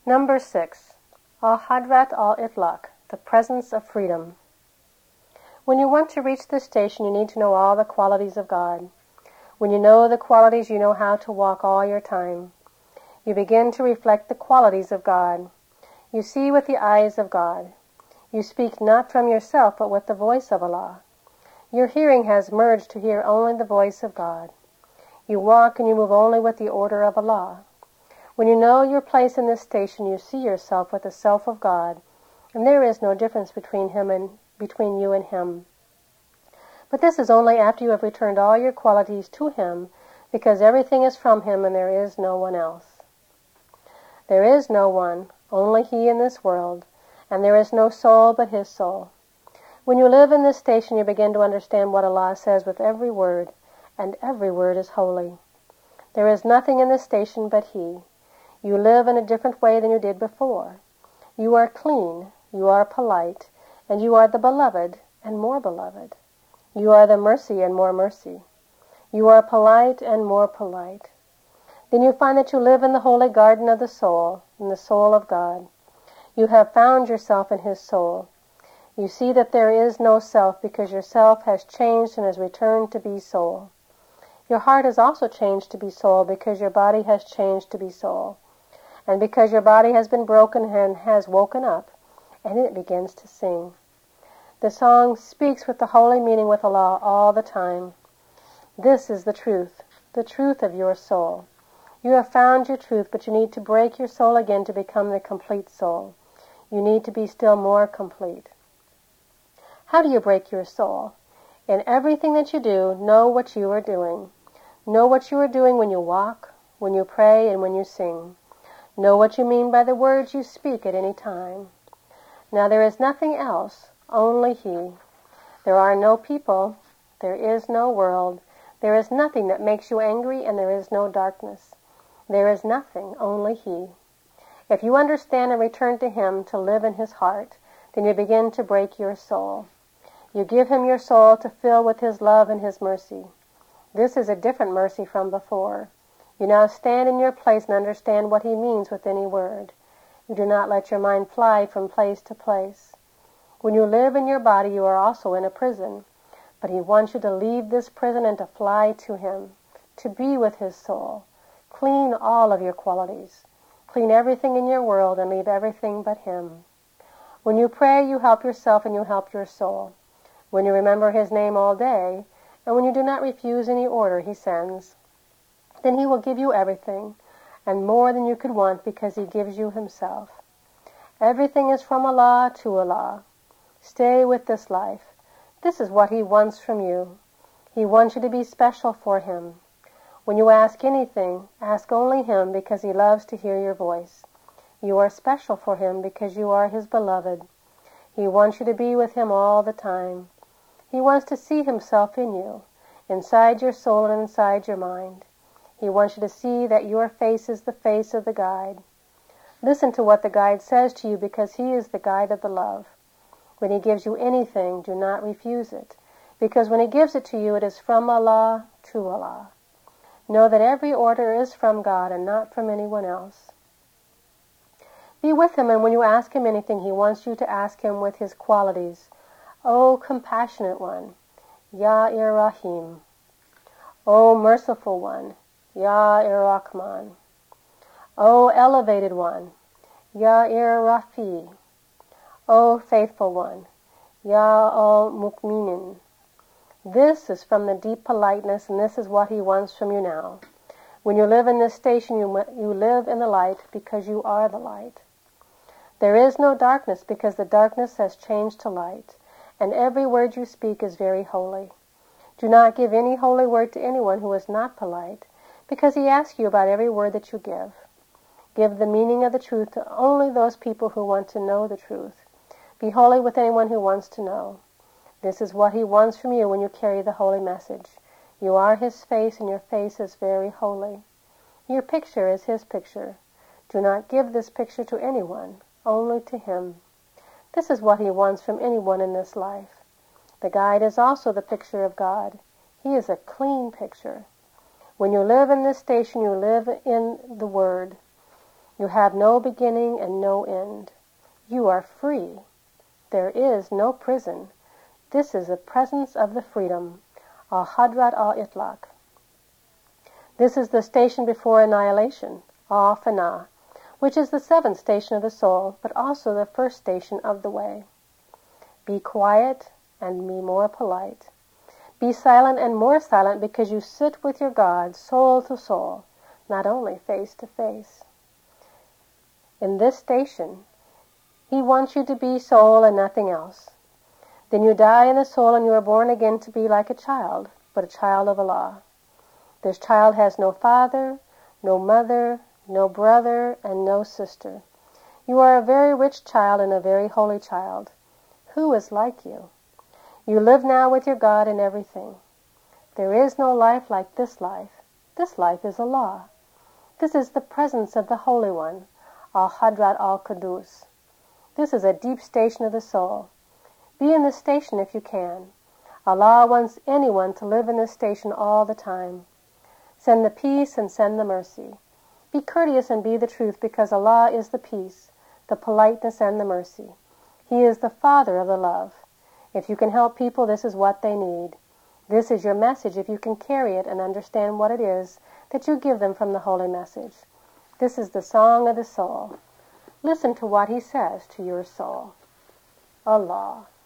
Number 6. Al-Hadrat al-Itlaq, the presence of freedom. When you want to reach this station, you need to know all the qualities of God. When you know the qualities, you know how to walk all your time. You begin to reflect the qualities of God. You see with the eyes of God. You speak not from yourself, but with the voice of Allah. Your hearing has merged to hear only the voice of God. You walk and you move only with the order of Allah. When you know your place in this station, you see yourself with the self of God, and there is no difference between you and Him. But this is only after you have returned all your qualities to Him, because everything is from Him and there is no one else. There is no one, only He in this world, and there is no soul but His soul. When you live in this station, you begin to understand what Allah says with every word, and every word is holy. There is nothing in this station but He. You live in a different way than you did before. You are clean, you are polite, and you are the beloved and more beloved. You are the mercy and more mercy. You are polite and more polite. Then you find that you live in the holy garden of the soul, in the soul of God. You have found yourself in His soul. You see that there is no self because your self has changed and has returned to be soul. Your heart has also changed to be soul because your body has changed to be soul. And because your body has been broken and has woken up, and it begins to sing. The song speaks with the holy meaning with Allah all the time. This is the truth of your soul. You have found your truth, but you need to break your soul again to become the complete soul. You need to be still more complete. How do you break your soul? In everything that you do, know what you are doing. Know what you are doing when you walk, when you pray, and when you sing. Know what you mean by the words you speak at any time. Now there is nothing else, only He. There are no people, there is no world, there is nothing that makes you angry, and there is no darkness. There is nothing, only He. If you understand and return to Him to live in His heart, then you begin to break your soul. You give Him your soul to fill with His love and His mercy. This is a different mercy from before. You now stand in your place and understand what He means with any word. You do not let your mind fly from place to place. When you live in your body, you are also in a prison. But He wants you to leave this prison and to fly to Him, to be with His soul. Clean all of your qualities. Clean everything in your world and leave everything but Him. When you pray, you help yourself and you help your soul. When you remember His name all day, and when you do not refuse any order He sends, then He will give you everything, and more than you could want, because He gives you Himself. Everything is from Allah to Allah. Stay with this life. This is what He wants from you. He wants you to be special for Him. When you ask anything, ask only Him, because He loves to hear your voice. You are special for Him because you are His beloved. He wants you to be with Him all the time. He wants to see Himself in you, inside your soul and inside your mind. He wants you to see that your face is the face of the guide. Listen to what the guide says to you, because He is the guide of the love. When He gives you anything, do not refuse it, because when He gives it to you, it is from Allah to Allah. Know that every order is from God and not from anyone else. Be with Him, and when you ask Him anything, He wants you to ask Him with His qualities. O Compassionate One, Ya Ir-Rahim. O Merciful One, Ya Ir-Rahman. O Elevated One, Ya Ir-Rafi. O Faithful One, Ya Al-Mu'minin. This is from the deep politeness, and this is what He wants from you now. When you live in this station, you live in the light because you are the light. There is no darkness because the darkness has changed to light, and every word you speak is very holy. Do not give any holy word to anyone who is not polite, because He asks you about every word that you give. Give the meaning of the truth to only those people who want to know the truth. Be holy with anyone who wants to know. This is what He wants from you when you carry the holy message. You are His face, and your face is very holy. Your picture is His picture. Do not give this picture to anyone, only to Him. This is what He wants from anyone in this life. The guide is also the picture of God. He is a clean picture. When you live in this station, you live in the Word. You have no beginning and no end. You are free. There is no prison. This is the presence of the freedom, al-Hadrat al-Itlaq. This is the station before annihilation, al-Fana, which is the seventh station of the soul, but also the first station of the way. Be quiet and be more polite. Be silent and more silent because you sit with your God soul to soul, not only face to face. In this station, He wants you to be soul and nothing else. Then you die in the soul and you are born again to be like a child, but a child of Allah. This child has no father, no mother, no brother, and no sister. You are a very rich child and a very holy child. Who is like you? You live now with your God in everything. There is no life like this life. This life is Allah. This is the presence of the Holy One, al-Hadrat al-Qudus. This is a deep station of the soul. Be in this station if you can. Allah wants anyone to live in this station all the time. Send the peace and send the mercy. Be courteous and be the truth, because Allah is the peace, the politeness, and the mercy. He is the Father of the love. If you can help people, this is what they need. This is your message if you can carry it and understand what it is that you give them from the holy message. This is the song of the soul. Listen to what He says to your soul. Allah.